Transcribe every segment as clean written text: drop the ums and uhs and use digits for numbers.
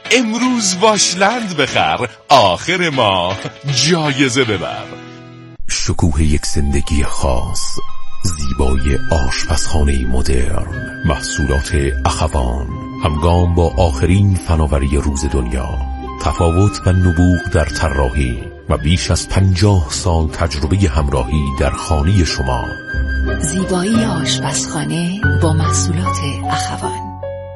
امروز واشلند بخر، آخر ماه جایزه ببر. شکوه یک زندگی خاص، زیبای آشپزخانه مدرن، محصولات اخوان، همگام با آخرین فناوری روز دنیا، تفاوت و نبوغ در طراحی و بیش از 50 سال تجربه همراهی در خانه شما. زیبایی آشپزخانه با محصولات اخوان.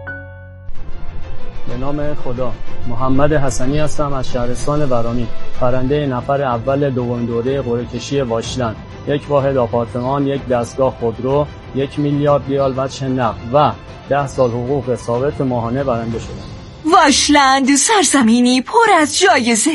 به نام خدا. محمد حسنی هستم از شهرستان ورامین، برنده نفر اول دوم دوره قرعه‌کشی واشلند. 1 واحد آپارتمان، 1 دستگاه خودرو، 1 میلیارد ریال وجه نقد و 10 سال حقوق ثابت ماهانه برنده شدم. واشلند، سرزمینی پر از جایزه.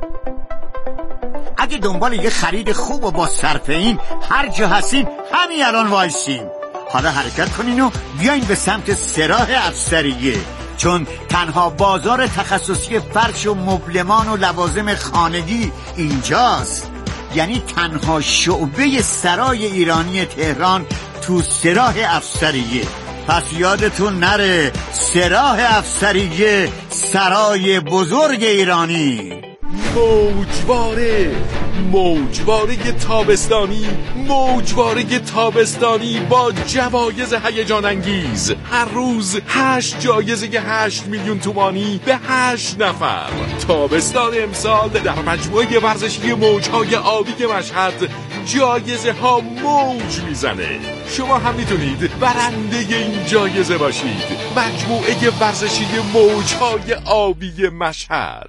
اگه دنبال یه خرید خوب و با صرفه‌ای هر جا هستین همین الان وایسین. حالا حرکت کنین و بیاین به سمت سراح افسریه، چون تنها بازار تخصصی فرش و مبلمان و لوازم خانگی اینجاست. یعنی تنها شعبه سرای ایرانی تهران تو سراح افسریه. پس یادتون نره، سراح افسریه، سرای بزرگ ایرانی. موجواره تابستانی، موجواره تابستانی با جوایز هیجان انگیز. هر روز 8 جایزه 8 میلیون تومانی به 8 نفر. تابستان امسال در مجموعه ورزشی موجهای آبی مشهد جایزه ها موج میزنه. شما هم میتونید برنده این جایزه باشید. مجموعه ورزشی موجهای آبی مشهد.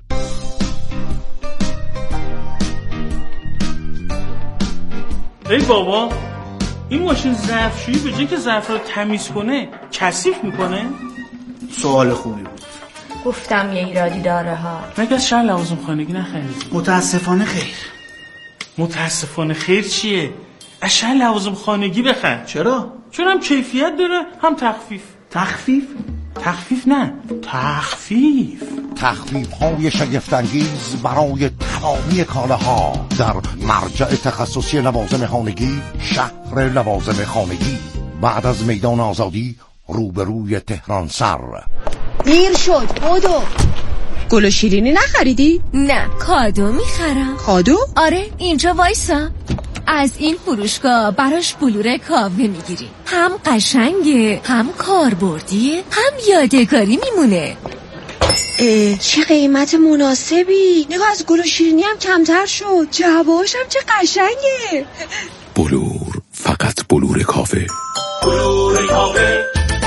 ای بابا، این ماشین ظرفشویی به جای که ظرف رو تمیز کنه کثیف میکنه؟ سوال خوبی بود. گفتم یه ایرادی داره ها. مگه از شهر لوازم خانگی نخرید؟ متاسفانه خیر. متاسفانه خیر چیه؟ از شهر لوازم خانگی بخر. چرا؟ چون هم کیفیت داره هم تخفیف. تخفیف های شگفت‌انگیز برای تمامی کالاها در مرجع تخصصی لوازم خانگی، شهر لوازم خانگی، بعد از میدان آزادی روبروی تهران سر. دیر شد، بدو. گل و شیرینی نخریدی؟ نه، کادو میخرم. کادو؟ آره، اینجا وایسا. از این فروشگاه براش بلور کاوه میگیری. هم قشنگه، هم کاربردیه، هم یادگاری میمونه. چه قیمت مناسبی. نگاه، از گل و شیرینی هم کمتر شد. جوابش هم چه قشنگه. بلور، فقط بلور کاوه. بلور کاوه.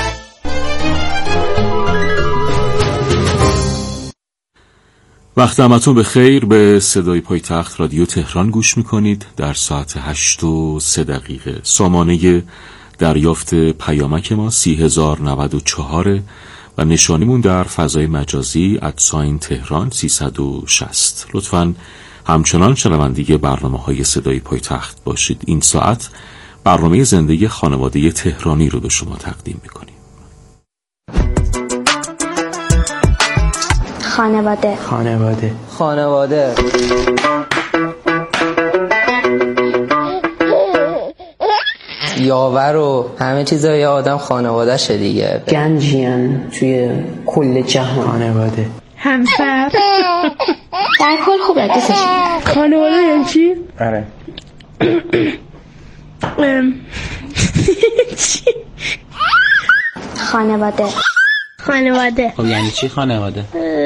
وقت همتون به خیر. به صدای پایتخت رادیو تهران گوش میکنید. در ساعت 8:03 سامانه دریافت پیامک ما 30,094 و نشانیمون در فضای مجازی @تهران 360. لطفاً همچنان شنونده برنامه‌های صدای پایتخت باشید. این ساعت برنامه زنده خانواده تهرانی رو به شما تقدیم میکنیم. خانواده یاور و همه چیزای آدم خانواده شه دیگه. گنجین توی کل جهان. خانواده، همسر، در کل خوب دوستش. خانواده یعنی چی؟ آره. خانواده. خب یعنی چی خانواده؟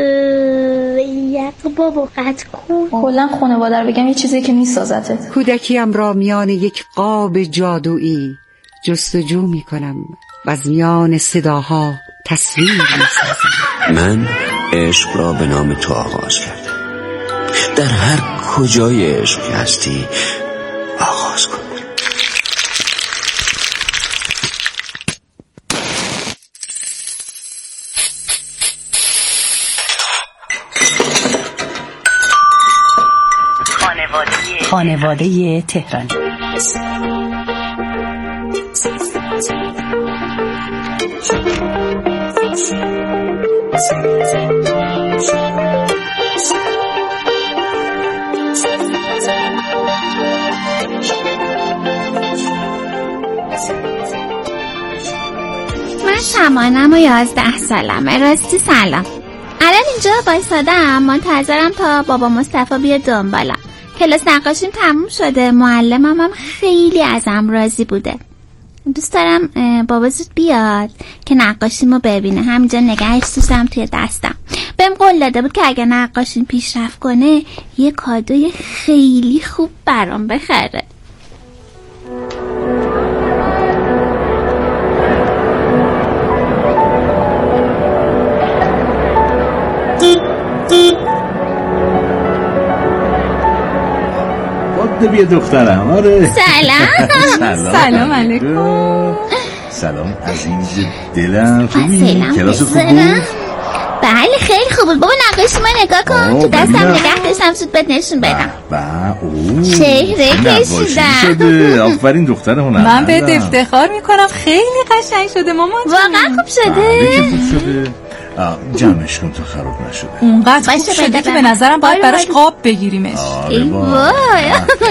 یک بابا قطع کن. کلا خانواده رو بگم یه چیزی که میسازتت. کودکیم را میان یک قاب جادویی جستجو میکنم و از میان صداها تصویر میسازم. من عشق را به نام تو آغاز کردم. در هر کجای عشق هستی آغاز کن. خانواده تهرانی. من شمانم و 11 سالمه. راستی سلام. الان اینجا بایستادم منتظرم تا بابا مصطفی بیاد دنبالم. کلاس نقاشیم تموم شده، معلمم هم خیلی ازم راضی بوده. دوست دارم بابا زود بیاد که نقاشیمو ببینه. همینجا نگهش داشتم توی دستم. بهم قول داده بود که اگه نقاشیم پیشرفت کنه یه کادوی خیلی خوب برام بخره. بیا دخترم. آره سلام. سلام علیکم. سلام عزیز دلم. خوبی؟ کلاس خوب بود؟ بله خیلی خوب بود. بابا نقاشی ما نگاه کن. تو دستم نگه داشتم زود بهت نشون بدم. چهره کشیدم. آفرین دختر هنرمندم. من بهت افتخار میکنم. خیلی قشنگ شده مامان. واقعا خوب شده. خوب شده. جمعش کن تا خراب نشده. اونقدر خوب شده که به نظرم باید براش قاب بگیریمش. ای وای.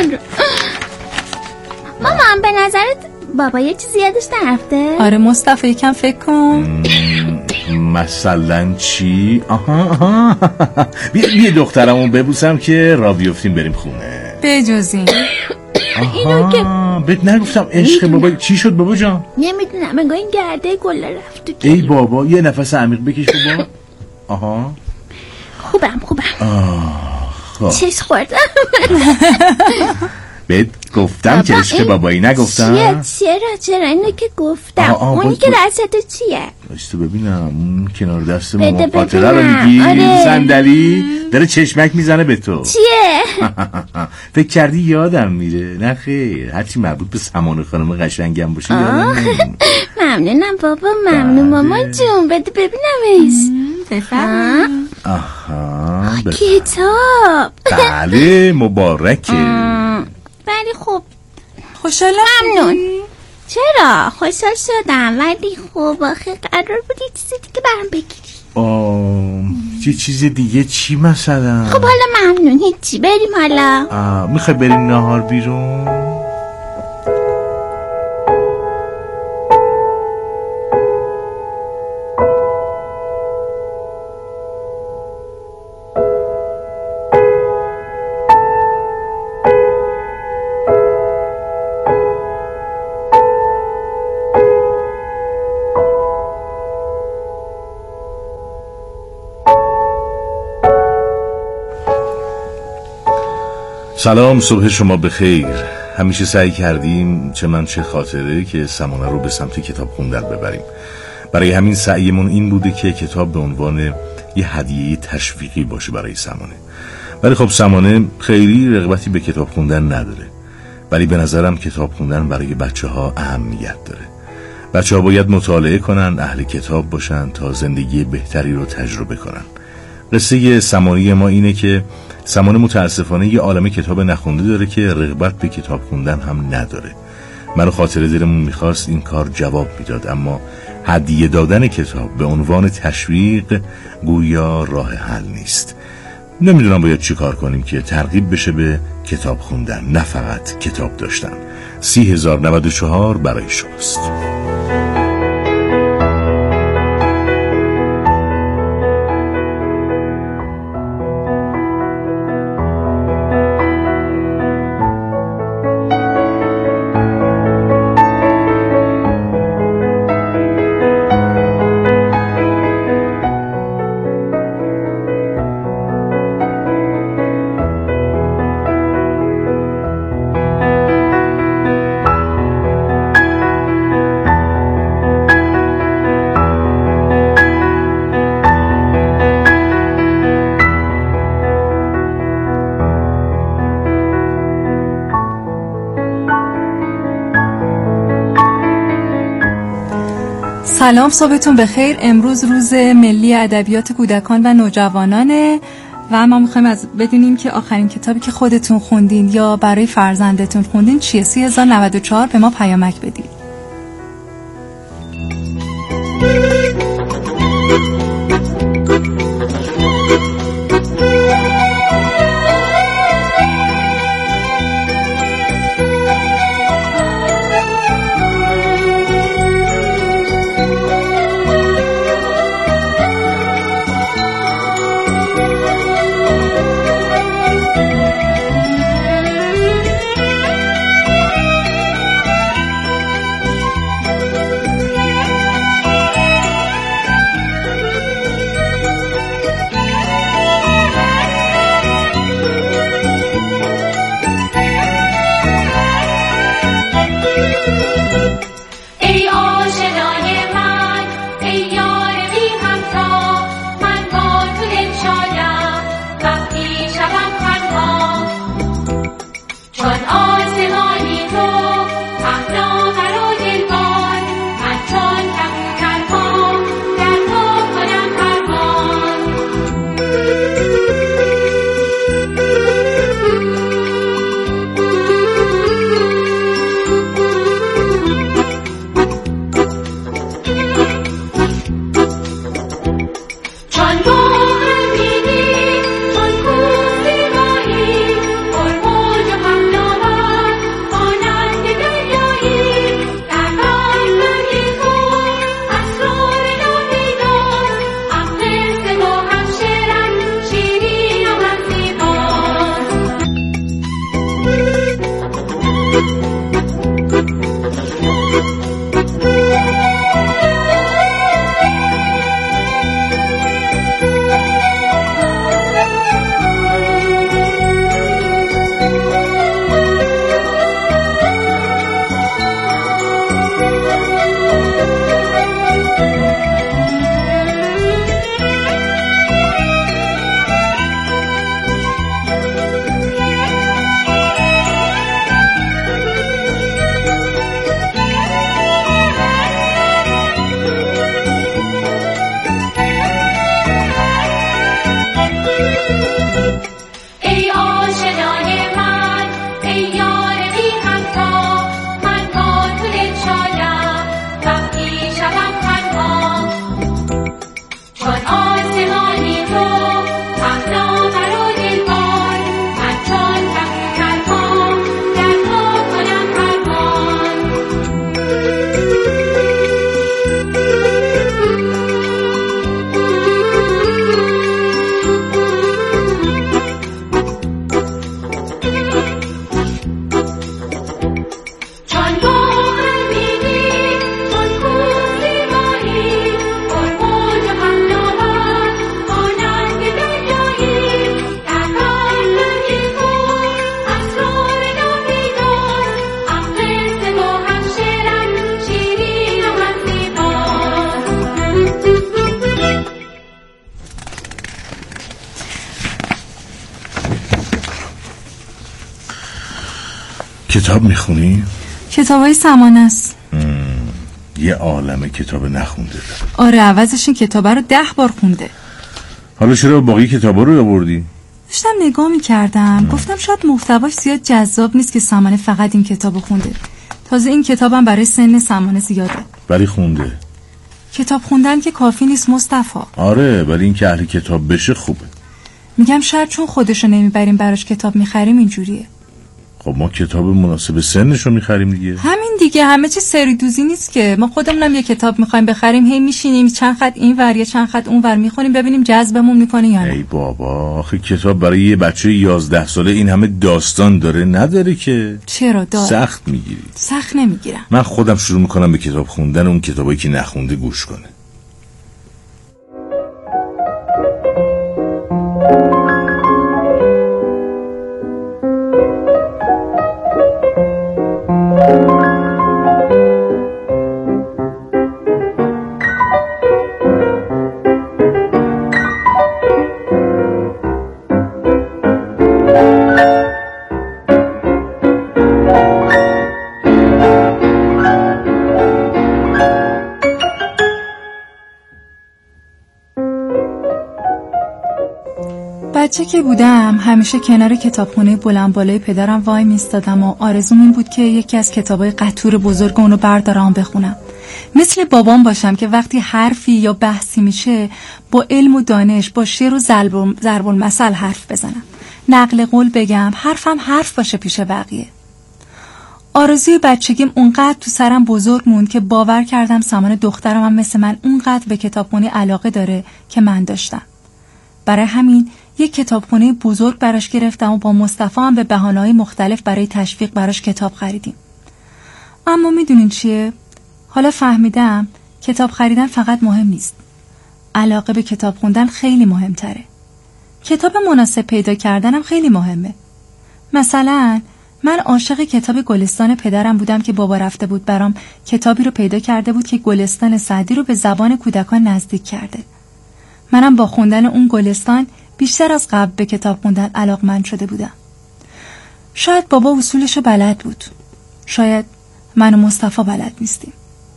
مامان به نظرت بابا یه چیزی یادش نرفته؟ آره مصطفی یکم فکر کن. مثلا چی؟ آها بیا دخترمون ببوسم که را بیفتیم بریم خونه. بجز این اینو که بهت نگفتم عشق بابا. چی شد بابا جان؟ نمیدونم انگار این گرده گل رفت تو. ای بابا یه نفس عمیق بکش بابا. آها خوبم. چش خوردم. بهت گفتم که عشق بابایی نگفتم. چرا اینو که گفتم. اونی که دستت چیه؟ بایسته ببینم. اون کنار دست ما خاطره رو میگی؟ صندلی داره چشمک میزنه به تو. چیه؟ فکر کردی یادم میره؟ نه خیر، هرچی مربوط به سمانه خانم قشنگم باشه یادم نمیره. ممنونم بابا. ممنون مامان جون. بده ببینمش. بفرمایید. آها کتاب. بله مبارکه. ولی خب خوشحالم. ممنون. چرا؟ خوشحال شدم ولی خب آخه قرار بود یه چیزی دیگه برام بگیری. یه چیز دیگه چی مثلا؟ خب حالا ممنون. هیچی. بریم حالا. میخوای بریم نهار بیرون؟ سلام، صبح شما بخیر. همیشه سعی کردیم چه من چه خاطره که سمانه رو به سمت کتاب خوندن ببریم. برای همین سعیمون این بوده که کتاب به عنوان یه هدیه تشویقی باشه برای سمانه. ولی خب سمانه خیلی رغبتی به کتاب خوندن نداره. ولی به نظرم کتاب خوندن برای بچه ها اهمیت داره. بچه ها باید مطالعه کنن، اهل کتاب باشن تا زندگی بهتری رو تجربه کنن. قصه سمانه ما اینه که سمانه متاسفانه یه عالمه کتاب نخونده داره که رغبت به کتاب خوندن هم نداره. من خاطره دلمون میخواست این کار جواب میداد، اما هدیه دادن کتاب به عنوان تشویق گویا راه حل نیست. نمیدونم باید چی کار کنیم که ترغیب بشه به کتاب خوندن، نه فقط کتاب داشتن. 30,094 برای شماست. سلام، صبحتون بخیر. امروز روز ملی ادبیات کودکان و نوجوانانه و ما میخوایم از بدونیم که آخرین کتابی که خودتون خوندین یا برای فرزندتون خوندین چیه. 30,094 به ما پیامک بدید. کتاب میخونی؟ کتابای سمانه است. یه عالمه کتاب نخونده داره. آره، عوضش این کتابه رو 10 بار خونده. حالا چرا باقی کتابا رو آوردی؟ داشتم نگاه میکردم، گفتم شاید محتواش زیاد جذاب نیست که سمانه فقط این کتابو خونده. تازه این کتابم برای سن سمانه زیاده. ولی خونده. کتاب خوندن که کافی نیست مصطفی. آره، ولی این که اهل کتاب بشه خوبه. میگم شاید چون خودشو نمیبریم براش کتاب میخریم اینجوریه. خب ما کتاب مناسب سنشو میخریم دیگه. همین دیگه، همه چی سری دوزی نیست که. ما خودمونم یه کتاب میخوایم بخریم، هی میشینیم چند خط این ور یا چند خط اون ور میخونیم ببینیم جذبمون میکنه یا نه. ای بابا، آخه کتاب برای یه بچه 11 ساله این همه داستان داره نداره که. چرا داره؟ سخت میگیری؟ سخت نمیگیرم. من خودم شروع میکنم به کتاب خوندن، اون کتابایی که نخونده گوش کنه. بچه که بودم همیشه کنار کتابخونه بلند بالای پدرم وای میستادم و آرزوم این بود که یکی از کتابای قطور بزرگ اونو بردارم بخونم. مثل بابام باشم که وقتی حرفی یا بحثی میشه با علم و دانش، با شعر و ضرب المثل حرف بزنم، نقل قول بگم، حرفم حرف باشه پیش بقیه. آرزوی بچگیم اونقدر تو سرم بزرگ موند که باور کردم سامان دخترم هم مثل من اونقدر به کتابخونه علاقه داره که من داشتم. برای همین یک کتابخونه بزرگ براش گرفتم و با مصطفی هم به بهانه‌های مختلف برای تشویق براش کتاب خریدیم. اما میدونین چیه؟ حالا فهمیدم کتاب خریدن فقط مهم نیست. علاقه به کتاب خوندن خیلی مهمتره. کتاب مناسب پیدا کردنم خیلی مهمه. مثلا من عاشق کتاب گلستان پدرم بودم که بابا رفته بود برام کتابی رو پیدا کرده بود که گلستان سعدی رو به زبان کودکان نزدیک کرده. منم با خوندن اون گلستان بیشتر از قبل به کتاب خوندن علاقمند شده بودم. شاید بابا اصولشو بلد بود. شاید من و مصطفی بلد نیستیم.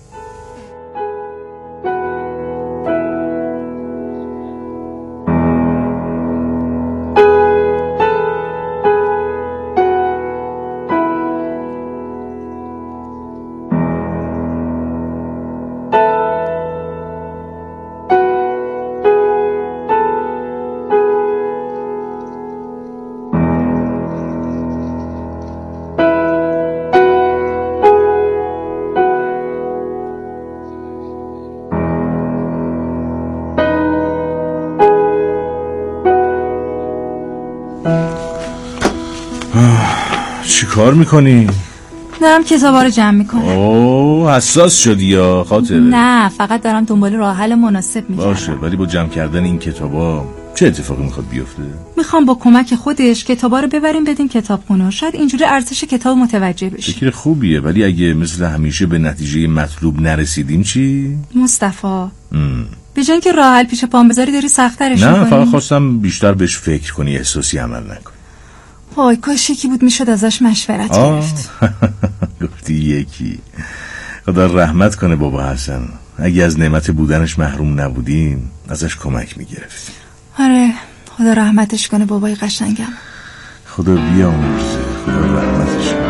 چی کار میکنی؟ دارم کتابا رو جمع میکنم. اوه، حساس شدی یا خاطره؟ نه، فقط دارم دنبال راه حل مناسب میگردم. باشه، ولی با جمع کردن این کتابا چه اتفاقی میخواد بیفته؟ میخوام با کمک خودش کتابا رو ببریم بدیم کتابخونه. شاید اینجوری ارزش کتاب متوجه بشیم. فکر خوبیه، ولی اگه مثل همیشه به نتیجه مطلوب نرسیدیم چی؟ مصطفی به جای اینکه راه حل پیش پام بذاری داری سخت‌ترش می‌کنی. نه، فقط خواستم بیشتر بهش فکر کنی، احساسی عمل نکنی. وای کاش یکی بود میشد ازش مشورت گرفت. گفتی یکی. خدا رحمت کنه بابا حسن. اگه از نعمت بودنش محروم نبودیم ازش کمک میگرفتیم. آره، خدا رحمتش کنه بابای قشنگم. خدا بیامرزه، خدا رحمتش کنه.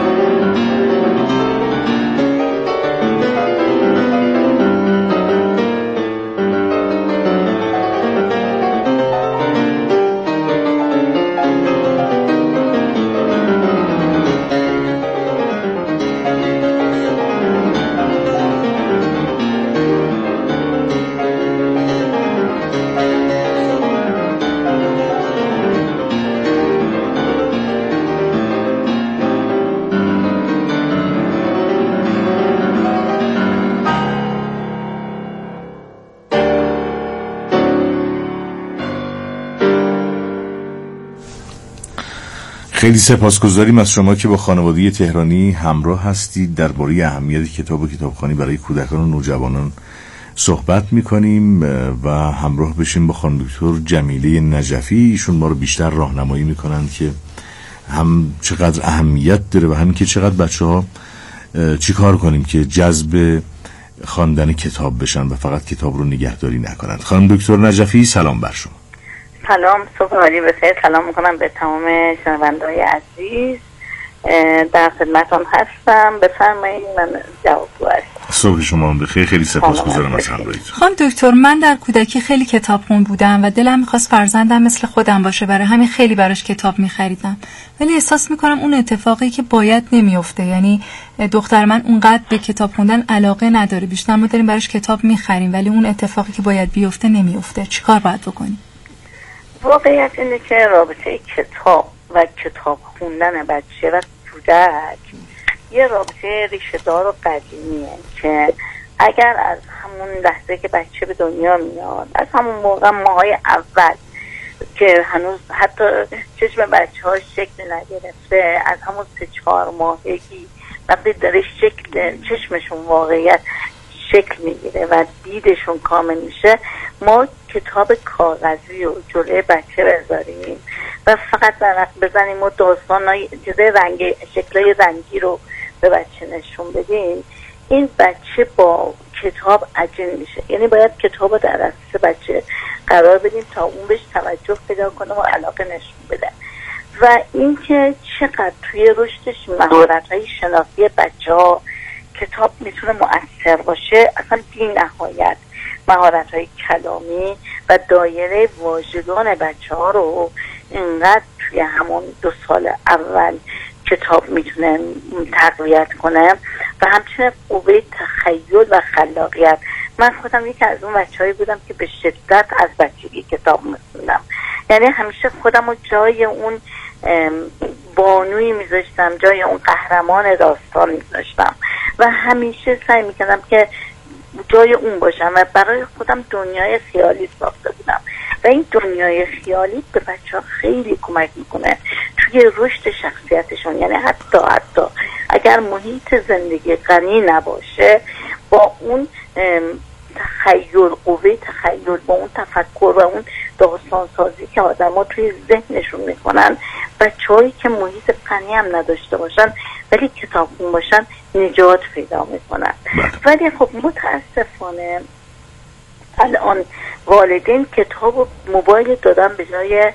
خیلی سپاسگزاریم از شما که با خانواده تهرانی همراه هستید. درباره اهمیت کتاب و کتابخوانی برای کودکان و نوجوانان صحبت میکنیم و همراه بشیم با خانم دکتر جمیله نجفی. ایشون ما رو بیشتر راهنمایی میکنن که هم چقدر اهمیت داره و همین که چقدر بچه‌ها چی کار کنیم که جذب خواندن کتاب بشن و فقط کتاب رو نگهداری نکنند. خانم دکتر نجفی سلام بر شما. سلام، صبح عالی بخیر. سلام میکنم به تمام شنونده‌های عزیز، در خدمتون هستم. بفرمایید، من جوابگو هستم. صبح شما بخیر، خیلی سپاسگزارم از همراهیتون. خانم دکتر، من در کودکی خیلی کتاب خون بودم و دلم میخواست فرزندم مثل خودم باشه، برای همین خیلی براش کتاب میخریدم، ولی احساس میکنم اون اتفاقی که باید نمیفته. یعنی دختر من اونقدر به کتاب خوندن علاقه نداره، بیشتر ما داریم براش کتاب میخریم ولی اون اتفاقی که باید بیفته نمیفته. چیکار باید بکنیم؟ واقعیت اینه که رابطه کتاب و کتاب خوندن بچه و کودک یه رابطه ریشه دار و قدیمیه که اگر از همون لحظه که بچه به دنیا میاد، از همون موقع ماهای اول که هنوز حتی چشم بچه ها شکل نگرفته، از همون 3-4 ماهگی وقتی داره چشمشون واقعیت شکل میگیره و دیدشون کامل میشه، ما کتاب کاغذی و جلوی بچه بذاریم و فقط ورق بزنیم و داستانای شکلای رنگی رو به بچه نشون بدیم، این بچه با کتاب عجین میشه. یعنی باید کتاب رو در دست بچه قرار بدیم تا اون بهش توجه پیدا کنه و علاقه نشون بده. و اینکه چقدر توی رشدش مهارت‌های شناختی بچه‌ها کتاب میتونه مؤثر باشه، اصلا بی نهایت مهارت‌های کلامی و دایره واژگان بچه‌ها رو اینقدر توی همون 2 سال اول کتاب میتونه تقویت کنه و همچنین قوه تخیل و خلاقیت. من خودم یکی از اون بچه‌هایی بودم که به شدت از بچگی کتاب می‌خوندم، یعنی همیشه خودم رو جای اون بانوی میذاشتم، جای اون قهرمان داستان میذاشتم و همیشه سعی میکردم که جای اون باشم و برای خودم دنیای خیالی ساخته بودم و این دنیای خیالی به بچه‌ها خیلی کمک میکنه توی رشد شخصیتشون. یعنی حتی اگر محیط زندگی غنی نباشه، با اون تخیل، قوه تخیل، با اون تفکر و اون داستان سازی که آدم‌ها توی ذهنشون میکنن، بچه‌هایی که محیط غنی هم نداشته باشن ولی کتابخون باشن نجات پیدا میکنن. ولی خب متاسفانه الان والدین کتاب و موبایل دادن به جای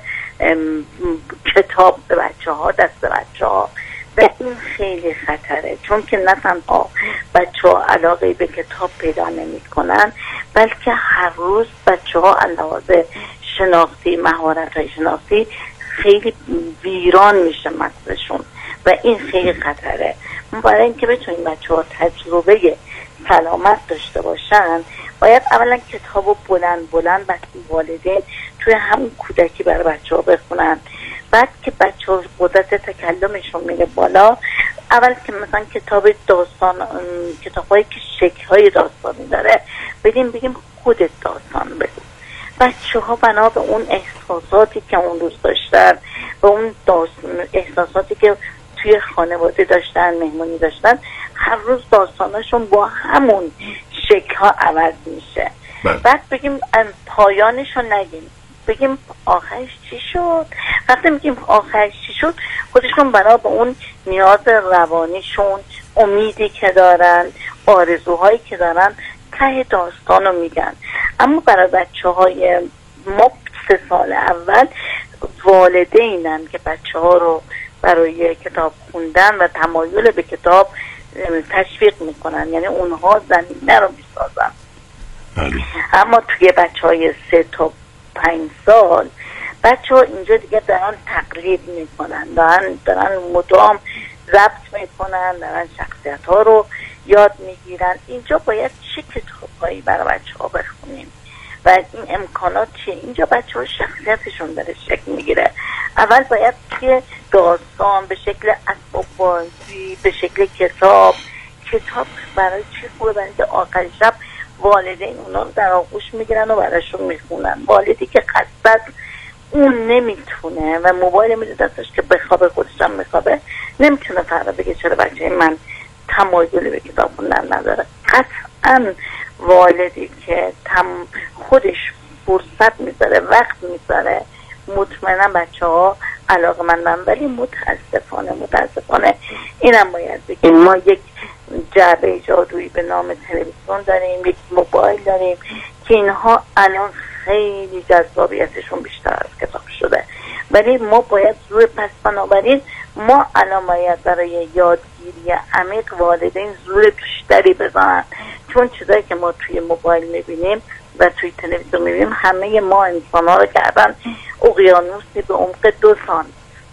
کتاب به بچه‌ها، دست بچه‌ها، و این خیلی خطره، چون که نه تنها بچه‌ها علاقه به کتاب پیدا نمی‌کنن، بلکه هر روز بچه‌ها علاوه شناختی، مهارت‌های شناختی خیلی ویران میشه مغزشون و این خیلی خطره. برای اینکه بتونیم بچه‌ها تجربه سلامت داشته باشن، باید اولا کتابو بلند والدین توی همون کودکی برای بچه‌ها بخونن. بعد که بچه‌ها قدرت تکلمشون میره بالا، اول که مثلا کتاب داستان، کتابایی که شکل‌های داستانی داره بگیم خودت داستان بگو. بچه‌ها بنا به اون احساساتی که اون روز داشتن و اون احساساتی که توی خانواده داشتن، مهمونی داشتن، هر روز داستاناشون با همون شکل‌ها عوض میشه. بعد بگیم پایانشو نگیم، بگیم آخرش چی شد. وقتی میگیم آخرش چی شد، خودشون بنا به اون نیاز روانیشون، امیدی که دارن، آرزوهایی که دارن، ته داستانو میگن. اما برای بچه‌های ما 3 سال اول والدینن که بچه‌ها رو برای کتاب خوندن و تمایل به کتاب تشویق میکنن، یعنی اونها زمینه رو میسازن. اما توی بچه‌های 3 تا 5 سال بچه‌ها اینجا دیگه دارن تقلید میکنن، دارن مدام ضبط میکنن، دارن شخصیت‌ها رو یاد میگیرن. اینجا باید چه کتاب‌هایی برای بچه‌ها بخونیم و این امکانات چیه؟ اینجا بچه‌ها شخصیتشون داره شکل میگیره. اول باید که داستان به شکل اسباب بازی، به شکل کتاب برای چی خوبه؟ برای اینکه آخر شب والدین اونا رو در آغوش میگیرن و براشون میخونن. والدی که قصد اون نمیتونه و موبایل میده دستش که بخوابه، خودش هم بخوابه، نمیتونه فردا بگه چرا بچه من تمایلی به کتاب خوندن نداره. قطعا والدی که خودش فرصت میذاره، وقت میذاره، مطمئنا بچه ها علاقه‌مندم، ولی متاسفانه اینم باید بگیم ما یک جعبه جادویی به نام تلویزیون داریم، یک موبایل داریم که اینها الان خیلی جذابیتشون بیشتر از کتاب شده، ولی ما باید روی پس بنابراین ما الان باید برای یادگیری عمیق والدین زور بیشتری بزنن، چون چیزایی که ما توی موبایل میبینیم و توی تلویزیون میبینیم همه ما انسان ها رو کردن اقیانوسی به عمق 2 سانت.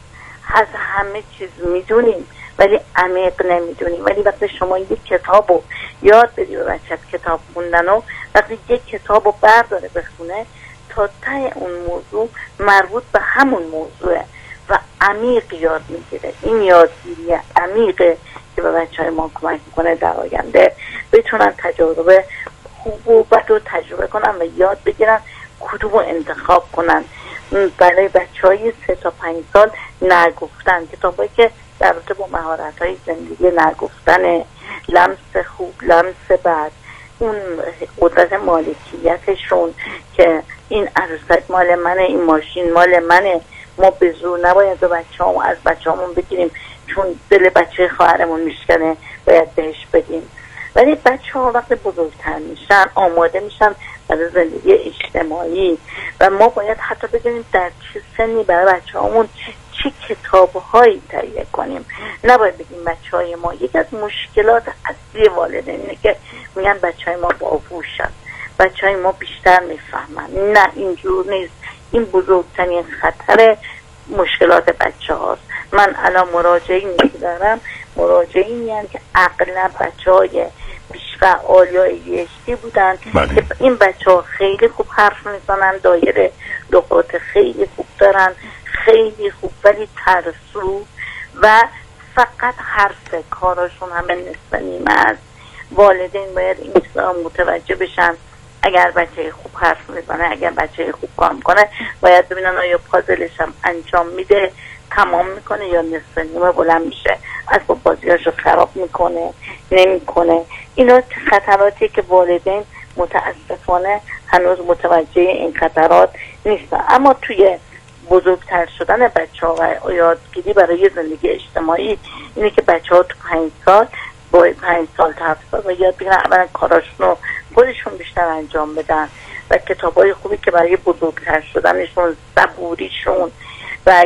از همه چیز میدونیم ولی عمیق نمیدونیم. ولی وقتی شما یک کتاب رو یاد بدی به بچت کتاب خوندن و وقتی یک کتاب رو برداره بخونه تا ته اون موضوع مربوط به همون موضوعه و عمیق یاد میگیره. این یادگیری عمیقه که به بچه های ما کمک میکنه در آینده بتونن تجربه خوب و بد رو تجربه کنن و یاد بگیرن کدوم رو انتخاب کنن. برای بچه های 3 تا 5 سال نگفتن، کتابایی که در رابطه با مهارت های زندگی نگفتن، لمس خوب، لمس بد، اون قدرت مالکیتشون که این عروسک مال منه، این ماشین مال منه، ما به زور نباید به بچه‌هامون از بچه‌هامون بگیریم چون دل بچه خواهرمون میشکنه باید بهش بدیم. ولی بچه‌ها وقتی بزرگتر میشن آماده میشن برای زندگی اجتماعی و ما باید حتی بدونیم در چه سنی برای بچه‌هامون چه کتاب‌هایی تهیه کنیم. نباید بگیم بچه‌های ما، یکی از مشکلات اصلی والدین اینه که میگن بچه‌های ما باهوشن، بچه‌های ما بیشتر میفهمن. نه، اینجور نیست. این بزرگترین خطر مشکلات بچه‌هاست. من الان مراجعینی دارم، مراجعینی که اغلب بچه‌های بیش‌فعال یا ADHD بودن که این بچه‌ها خیلی خوب حرف میزنن، دایره لغات خیلی خوب دارن، خیلی خوب، ولی ترسو و فقط حرف، کاراشون همه نصف نیمه است. والدین باید این چیزا متوجه بشن. اگر بچه خوب حرف میزنه، اگر بچه خوب کار میکنه، باید ببینن آیا پازلش هم انجام میده، تمام میکنه یا نصف نیمه بلند میشه، اسباب بازیاشو خراب میکنه، نمیکنه. اینا خطراتی که والدین متاسفانه هنوز متوجه این خطرات نیستن. اما توی بزرگتر شدن بچه‌ها و یادگیری برای زندگی اجتماعی اینه که بچه‌ها تو 5 سال با 5 سال تا 7 سال و یاد بگیرن اولا کاراشون رو خودشون بیشتر انجام بدن و کتابای خوبی که برای بزرگتر شدنشون، صبوریشون و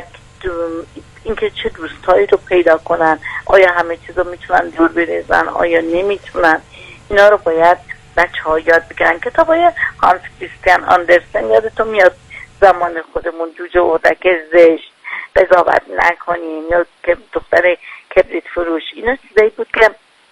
اینکه چه دوستایی رو پیدا کنن، آیا همه چیز رو میتونن دور بریزن، آیا نمیتونن، اینا رو باید بچه‌ها یاد بگیرن. کتابای هانس کریستیان آندرسن یادتون میاد زمان خودمون جوجه اردک زشت، قضاوت نکنیم، یا که دختر کبریت فروش، اینا چیزایی بود که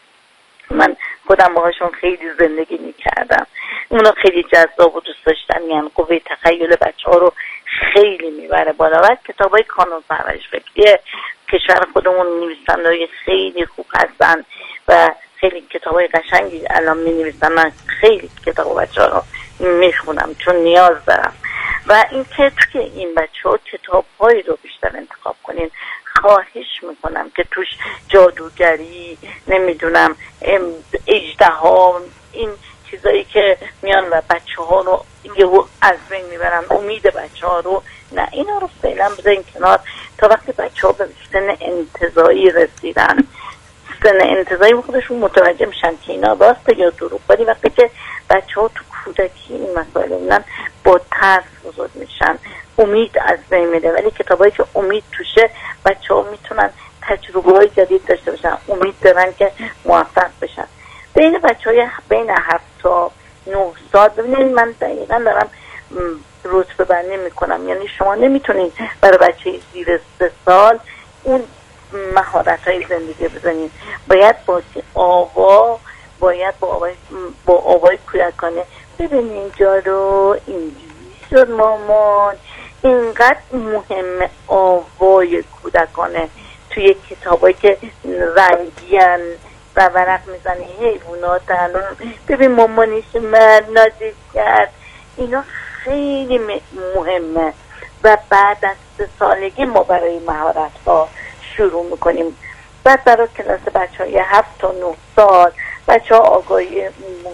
من خودم باهاشون خیلی زندگی میکردم. اونا خیلی جذاب و دوست داشتن، یعنی قوه تخیل بچه‌ها رو خیلی میبره بالا. و کتابای کانون پرورش فکری کشور خودمون نویسنده‌های خیلی خوب هستن و خیلی کتابای قشنگی الان می‌نویسن. من خیلی کتاب بچه‌ها رو میخونم چون نیاز دارم. و این که توی این بچه‌ها کتاب‌هایی رو بیشتر انتخاب کنین. خواهش میکنم که توش جادوگری، نمیدونم اژدها، این چیزایی که میان و بچه‌ها رو یهو از بین میبرن، امید بچه‌ها رو، نه، اینا رو فعلا بذارین کنار تا وقتی بچه‌ها به سن انتزاعی رسیدن. سن انتزاعی خودشون متوجه میشن که اینا راسته یا دروغ. ولی وقتی که بچه‌ها تو کودکی این مسائل میبینن با ترس بزرگ میشن، امید از بین میره. ولی کتابایی که امید توشه بچه‌ها میتونن تجربه‌های جدید داشته باشن، امید دارن که موفق بشن. بین بچه‌های بین 7 تا 9 سال ببینید من دقیقاً دارم رتبه بندی میکنم. یعنی شما نمیتونید برای بچه زیر 3 سال اون مهارت‌های زندگی بزنید. باید با آوا، باید با آوای کودکانه ببینید اینجا رو اینجوری شد مامان. اینقدر مهم آوای کودکانه توی کتابایی که رنگیان و ورق میزنه حیواناتن، ببین مامانیش من نازش کرد. اینا خیلی مهمه و بعد از 3 سالگی ما برای مهارت ها شروع میکنیم. بعد برای کلاس بچه های 7 تا 9 سال بچه ها آگاهی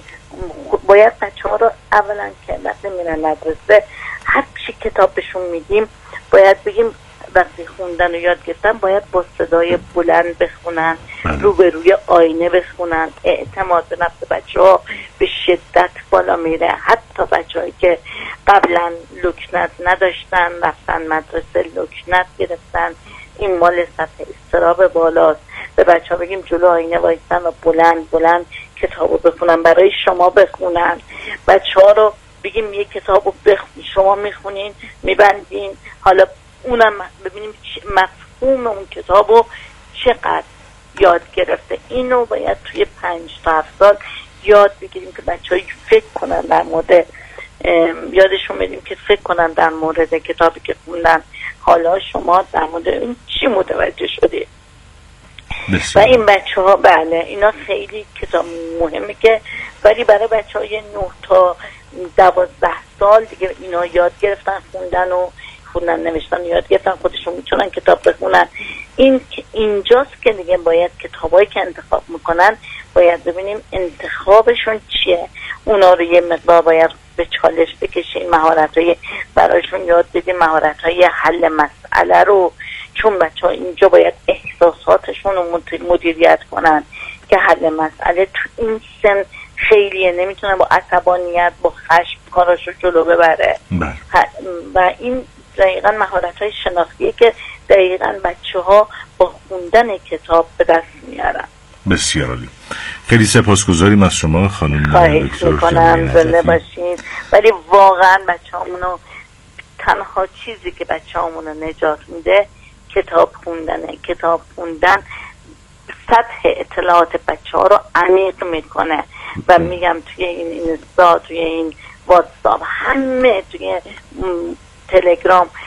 باید بچه ها رو اولا که وقتی میرن مدرسه هر چی کتاب بهشون میدیم باید بگیم وقتی خوندن رو یاد گرفتن باید با صدای بلند بخونن، روبروی آینه بخونن. اعتماد به نفس بچه‌ها به شدت بالا میره. حتی بچه‌هایی که قبلا لکنت نداشتن رفتن مدرسه لکنت گرفتن. این مال سطح اضطراب بالاست. به بچه‌ها بگیم جلو آینه وایسن و بلند بلند کتابو بخونن، برای شما بخونن. بچه‌ها رو بگیم یه کتابو شما میخونین میبندین، حالا اونم ببینیم مفهوم اون کتابو چقدر یاد گرفته. اینو باید توی 5 تا 7 سال یاد بگیریم که بچه‌ها فکر کنن در مورد یادشون بدیم که فکر کنن در مورد کتابی که خوندن. حالا شما در مورد این چی متوجه شدید؟ و این بچه‌ها بله اینا خیلی کتاب مهمه که ولی برای بچه‌های 9 تا 12 سال دیگه اینا یاد گرفتن خوندن نوشتن یاد گرفتن، خودشون میتونن کتاب بخونن. اینجاست که دیگه باید کتابایی که انتخاب میکنن باید ببینیم انتخابشون چیه. اونا رو یه مقدار باید به چالش بکشین، مهارت‌های برایشون یاد بدین، مهارت‌های حل مسئله رو، چون بچه‌ها اینجا باید احساساتشون رو مدیریت کنن که حل مسئله تو این سن خیلیه، نمیتونه با عصبانیت با خشم کاراشو جلو ببره. و این دقیقاً مهارت‌های شناختیه که دقیقاً بچه‌ها با خوندن کتاب به دست میارن. بسیار عالی. خیلی سپاسگزاریم از شما خانم خواهش میکنم زنده باشید. ولی واقعاً بچه‌هامونو تنها چیزی که بچه‌هامونو نجات میده کتاب خوندنه. کتاب خوندن سطح اطلاعات بچه‌ها رو عمیق میکنه و میگم توی این اینستا، توی این واتساپ، همه توی تلگرام